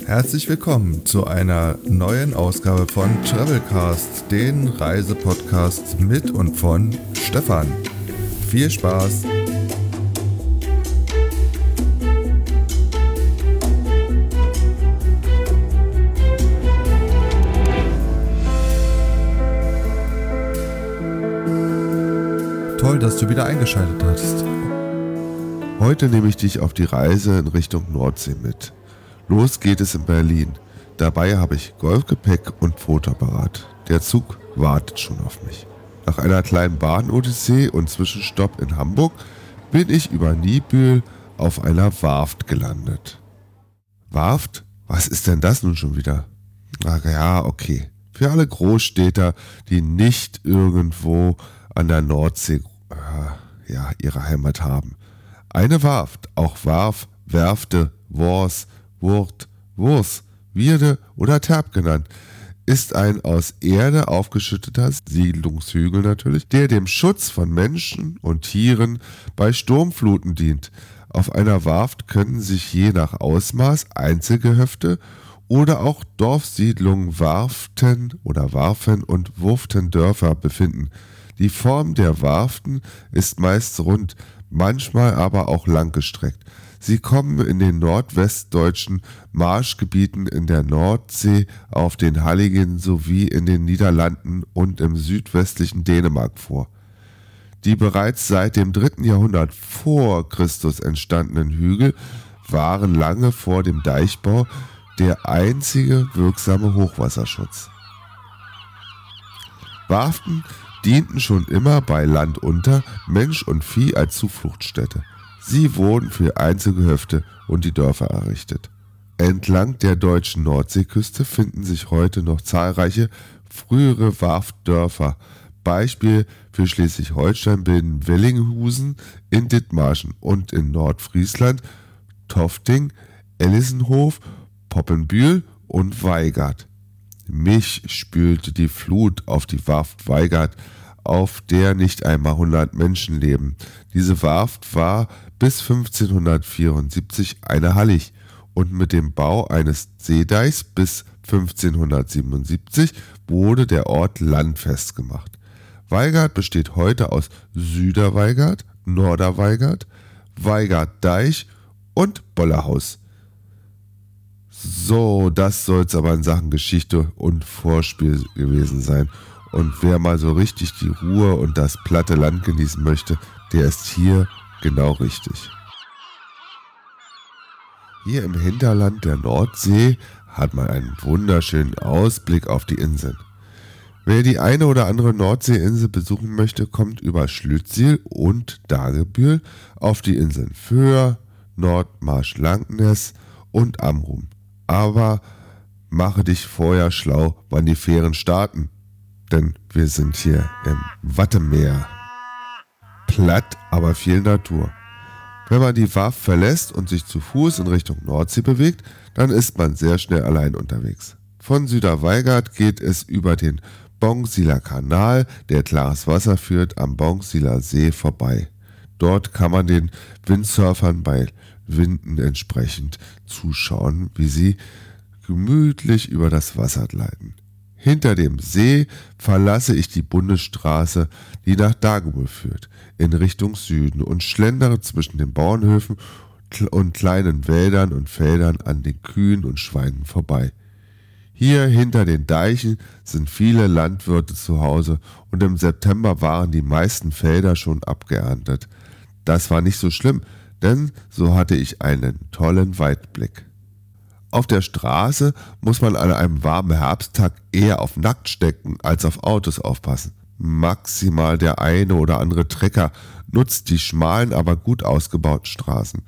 Herzlich willkommen zu einer neuen Ausgabe von Travelcast, den Reisepodcast mit und von Stefan. Viel Spaß! Toll, dass du wieder eingeschaltet hast. Heute nehme ich dich auf die Reise in Richtung Nordsee mit. Los geht es in Berlin. Dabei habe ich Golfgepäck und Fotoapparat. Der Zug wartet schon auf mich. Nach einer kleinen Bahn-Odyssee und Zwischenstopp in Hamburg bin ich über Niebüll auf einer Warft gelandet. Warft? Was ist denn das nun schon wieder? Ach ja, okay. Für alle Großstädter, die nicht irgendwo an der Nordsee ihre Heimat haben. Eine Warft, auch Warf, Werfte, Wors, Wurt, Wurs, Wierde oder Terp genannt, ist ein aus Erde aufgeschütteter Siedlungshügel natürlich, der dem Schutz von Menschen und Tieren bei Sturmfluten dient. Auf einer Warft können sich je nach Ausmaß Einzelgehöfte oder auch Dorfsiedlungen, Warften oder Warfen und Wurftendörfer befinden. Die Form der Warften ist meist rund, manchmal aber auch langgestreckt. Sie kommen in den nordwestdeutschen Marschgebieten in der Nordsee, auf den Halligen sowie in den Niederlanden und im südwestlichen Dänemark vor. Die bereits seit dem 3. Jahrhundert vor Christus entstandenen Hügel waren lange vor dem Deichbau der einzige wirksame Hochwasserschutz. Warften dienten schon immer bei Land unter, Mensch und Vieh als Zufluchtsstätte. Sie wurden für Einzelgehöfte und die Dörfer errichtet. Entlang der deutschen Nordseeküste finden sich heute noch zahlreiche frühere Warftdörfer. Beispiel für Schleswig-Holstein bilden Wellinghusen in Dithmarschen und in Nordfriesland Tofting, Ellissenhof, Poppenbühl und Weigart. Mich spülte die Flut auf die Warft Weigart, auf der nicht einmal 100 Menschen leben. Diese Warft war bis 1574 eine Hallig und mit dem Bau eines Seedeichs bis 1577 wurde der Ort landfest gemacht. Weigart besteht heute aus Süderweigart, Norderweigart, Weigart-Deich und Bollerhaus. So, das soll's aber in Sachen Geschichte und Vorspiel gewesen sein. Und wer mal so richtig die Ruhe und das platte Land genießen möchte, der ist hier genau richtig. Hier im Hinterland der Nordsee hat man einen wunderschönen Ausblick auf die Inseln. Wer die eine oder andere Nordseeinsel besuchen möchte, kommt über Schlüttsiel und Dagebühl auf die Inseln Föhr, Nordmarsch-Langness und Amrum. Aber mache dich vorher schlau, wann die Fähren starten, denn wir sind hier im Wattemeer. Platt, aber viel Natur. Wenn man die Warft verlässt und sich zu Fuß in Richtung Nordsee bewegt, dann ist man sehr schnell allein unterwegs. Von Süderweigart geht es über den Bongsiler Kanal, der klares Wasser führt, am Bongsiler See vorbei. Dort kann man den Windsurfern bei Winden entsprechend zuschauen, wie sie gemütlich über das Wasser gleiten. Hinter dem See verlasse ich die Bundesstraße, die nach Dagebüll führt, in Richtung Süden und schlendere zwischen den Bauernhöfen und kleinen Wäldern und Feldern an den Kühen und Schweinen vorbei. Hier hinter den Deichen sind viele Landwirte zu Hause und im September waren die meisten Felder schon abgeerntet. Das war nicht so schlimm, denn so hatte ich einen tollen Weitblick. Auf der Straße muss man an einem warmen Herbsttag eher auf Nacktschnecken als auf Autos aufpassen. Maximal der eine oder andere Trecker nutzt die schmalen, aber gut ausgebauten Straßen.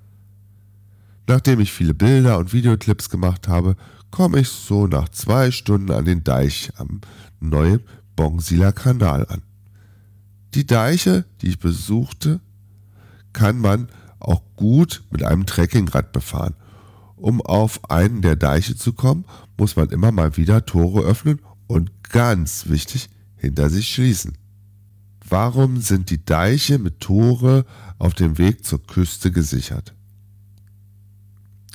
Nachdem ich viele Bilder und Videoclips gemacht habe, komme ich so nach 2 Stunden an den Deich am neuen Bongsiler Kanal an. Die Deiche, die ich besuchte, kann man auch gut mit einem Trekkingrad befahren. Um auf einen der Deiche zu kommen, muss man immer mal wieder Tore öffnen und ganz wichtig, hinter sich schließen. Warum sind die Deiche mit Tore auf dem Weg zur Küste gesichert?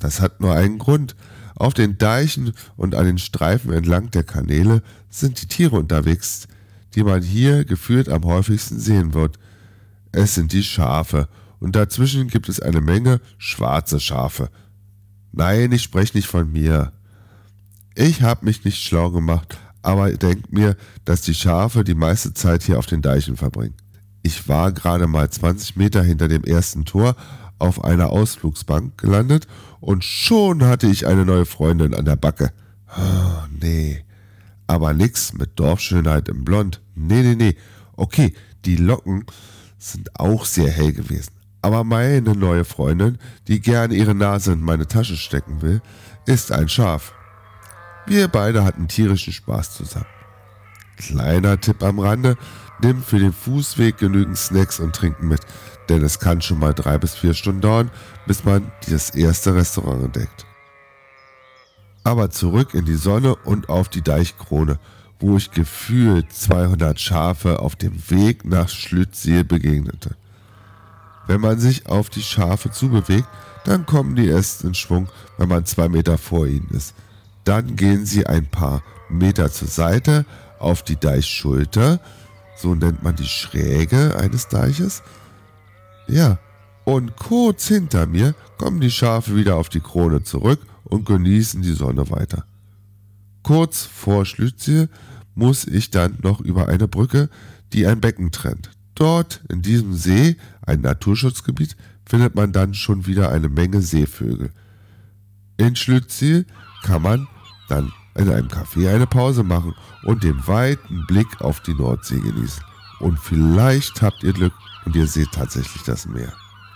Das hat nur einen Grund. Auf den Deichen und an den Streifen entlang der Kanäle sind die Tiere unterwegs, die man hier gefühlt am häufigsten sehen wird. Es sind die Schafe und dazwischen gibt es eine Menge schwarze Schafe. Nein, ich spreche nicht von mir. Ich habe mich nicht schlau gemacht, aber denke mir, dass die Schafe die meiste Zeit hier auf den Deichen verbringen. Ich war gerade mal 20 Meter hinter dem ersten Tor auf einer Ausflugsbank gelandet und schon hatte ich eine neue Freundin an der Backe. Oh, nee. Aber nix mit Dorfschönheit im Blond. Nee. Okay, die Locken sind auch sehr hell gewesen. Aber meine neue Freundin, die gerne ihre Nase in meine Tasche stecken will, ist ein Schaf. Wir beide hatten tierischen Spaß zusammen. Kleiner Tipp am Rande, nimm für den Fußweg genügend Snacks und Trinken mit, denn es kann schon mal 3 bis 4 Stunden dauern, bis man das erste Restaurant entdeckt. Aber zurück in die Sonne und auf die Deichkrone, wo ich gefühlt 200 Schafe auf dem Weg nach Schlüttsiel begegnete. Wenn man sich auf die Schafe zubewegt, dann kommen die erst in Schwung, wenn man 2 Meter vor ihnen ist. Dann gehen sie ein paar Meter zur Seite auf die Deichschulter, so nennt man die Schräge eines Deiches. Ja, und kurz hinter mir kommen die Schafe wieder auf die Krone zurück und genießen die Sonne weiter. Kurz vor Schlüttsiel muss ich dann noch über eine Brücke, die ein Becken trennt. Dort in diesem See, ein Naturschutzgebiet, findet man dann schon wieder eine Menge Seevögel. In Schlüttsiel kann man dann in einem Café eine Pause machen und den weiten Blick auf die Nordsee genießen. Und vielleicht habt ihr Glück und ihr seht tatsächlich das Meer.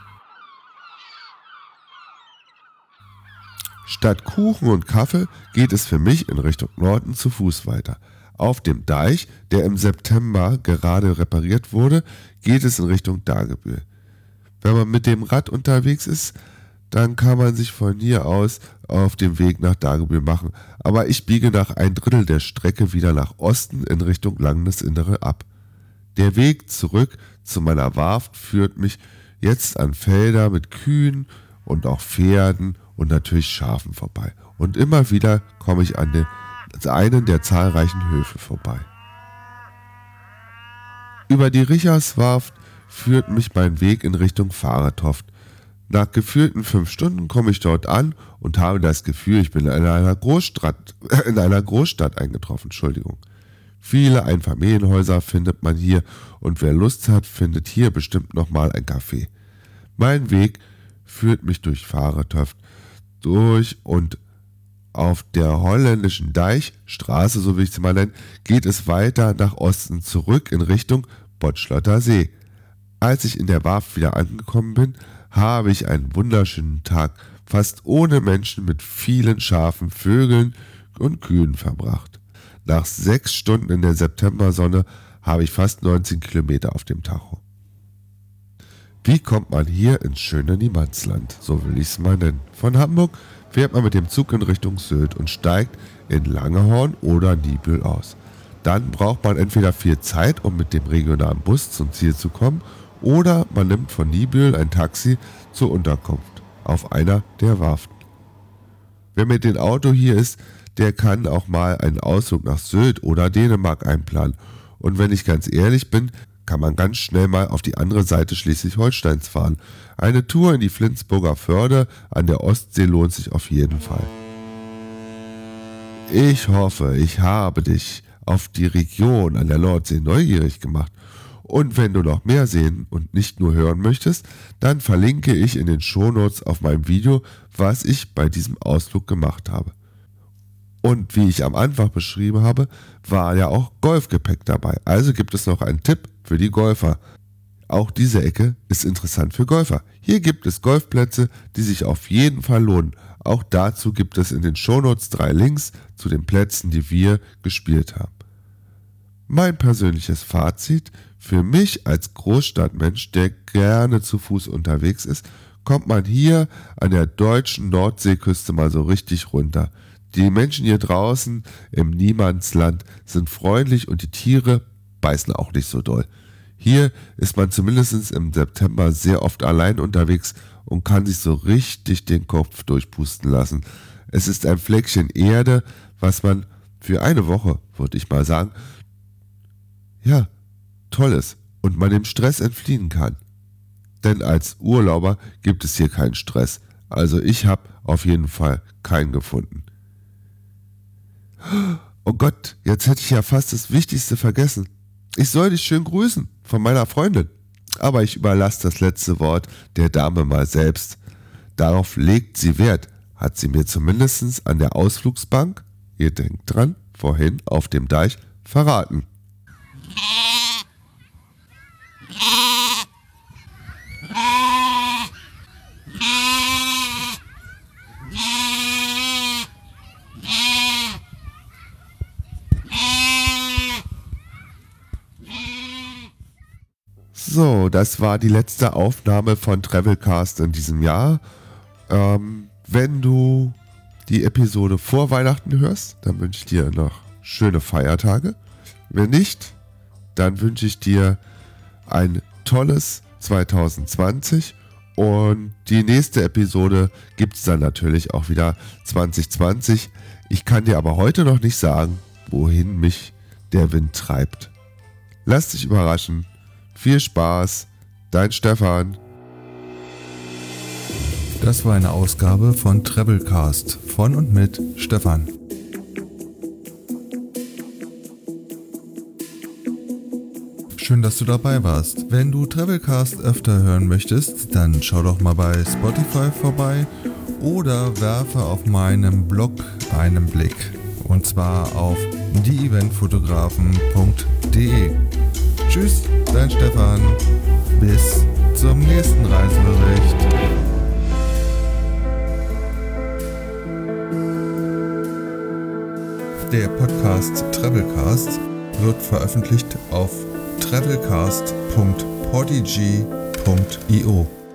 Statt Kuchen und Kaffee geht es für mich in Richtung Norden zu Fuß weiter. Auf dem Deich, der im September gerade repariert wurde, geht es in Richtung Dagebüll. Wenn man mit dem Rad unterwegs ist, dann kann man sich von hier aus auf dem Weg nach Dagebüll machen. Aber ich biege nach 1/3 der Strecke wieder nach Osten in Richtung Landesinnere ab. Der Weg zurück zu meiner Warft führt mich jetzt an Felder mit Kühen und auch Pferden und natürlich Schafen vorbei. Und immer wieder komme ich an einen der zahlreichen Höfe vorbei. Über die Richerswarft führt mich mein Weg in Richtung Fahretoft. Nach gefühlten 5 Stunden komme ich dort an und habe das Gefühl, ich bin in einer Großstadt eingetroffen. Viele Einfamilienhäuser findet man hier und wer Lust hat, findet hier bestimmt nochmal ein Café. Mein Weg führt mich durch Fahretoft durch und auf der holländischen Deichstraße, so will ich es mal nennen, geht es weiter nach Osten zurück in Richtung Botschlotter See. Als ich in der Warft wieder angekommen bin, habe ich einen wunderschönen Tag fast ohne Menschen mit vielen Schafen, Vögeln und Kühen verbracht. Nach 6 Stunden in der Septembersonne habe ich fast 19 Kilometer auf dem Tacho. Wie kommt man hier ins schöne Niemandsland? So will ich es mal nennen. Von Hamburg fährt man mit dem Zug in Richtung Sylt und steigt in Langehorn oder Niebüll aus. Dann braucht man entweder viel Zeit, um mit dem regionalen Bus zum Ziel zu kommen, oder man nimmt von Niebüll ein Taxi zur Unterkunft auf einer der Warften. Wer mit dem Auto hier ist, der kann auch mal einen Ausflug nach Sylt oder Dänemark einplanen. Und wenn ich ganz ehrlich bin, kann man ganz schnell mal auf die andere Seite Schleswig-Holsteins fahren. Eine Tour in die Flensburger Förde an der Ostsee lohnt sich auf jeden Fall. Ich hoffe, ich habe dich auf die Region an der Nordsee neugierig gemacht. Und wenn du noch mehr sehen und nicht nur hören möchtest, dann verlinke ich in den Shownotes auf meinem Video, was ich bei diesem Ausflug gemacht habe. Und wie ich am Anfang beschrieben habe, war ja auch Golfgepäck dabei. Also gibt es noch einen Tipp für die Golfer. Auch diese Ecke ist interessant für Golfer. Hier gibt es Golfplätze, die sich auf jeden Fall lohnen. Auch dazu gibt es in den Shownotes 3 Links zu den Plätzen, die wir gespielt haben. Mein persönliches Fazit: Für mich als Großstadtmensch, der gerne zu Fuß unterwegs ist, kommt man hier an der deutschen Nordseeküste mal so richtig runter. Die Menschen hier draußen im Niemandsland sind freundlich und die Tiere beißen auch nicht so doll. Hier ist man zumindest im September sehr oft allein unterwegs und kann sich so richtig den Kopf durchpusten lassen. Es ist ein Fleckchen Erde, was man für eine Woche, würde ich mal sagen, ja, toll ist und man dem Stress entfliehen kann. Denn als Urlauber gibt es hier keinen Stress. Also ich habe auf jeden Fall keinen gefunden. Oh Gott, jetzt hätte ich ja fast das Wichtigste vergessen. Ich soll dich schön grüßen von meiner Freundin. Aber ich überlasse das letzte Wort der Dame mal selbst. Darauf legt sie Wert, hat sie mir zumindest an der Ausflugsbank, ihr denkt dran, vorhin auf dem Deich, verraten. So, das war die letzte Aufnahme von Travelcast in diesem Jahr. Wenn du die Episode vor Weihnachten hörst, dann wünsche ich dir noch schöne Feiertage. Wenn nicht, dann wünsche ich dir ein tolles 2020 und die nächste Episode gibt es dann natürlich auch wieder 2020. Ich kann dir aber heute noch nicht sagen, wohin mich der Wind treibt. Lass dich überraschen. Viel Spaß, dein Stefan. Das war eine Ausgabe von Travelcast von und mit Stefan. Schön, dass du dabei warst. Wenn du Travelcast öfter hören möchtest, dann schau doch mal bei Spotify vorbei oder werfe auf meinem Blog einen Blick. Und zwar auf dieeventfotografen.de. Tschüss, dein Stefan. Bis zum nächsten Reisebericht. Der Podcast Travelcast wird veröffentlicht auf travelcast.podigy.io.